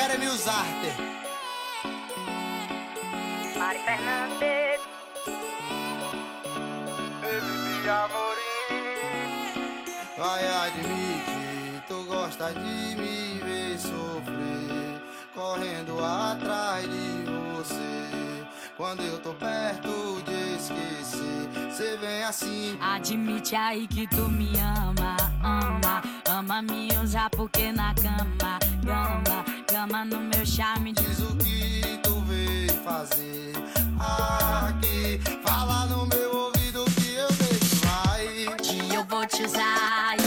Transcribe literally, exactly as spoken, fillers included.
Jeremias Arte. Mari Fernandes. Baby Amorim. Vai admitir, tu gosta de me ver sofrer, correndo atrás de você. Quando eu tô perto de esquecer, cê vem assim. Admite aí que tu me ama, ama. Ama me usar porque na cama, gama, gama no meu charme. Diz o que tu veio fazer aqui, fala no meu ouvido que eu deixo lá. Que eu vou te usar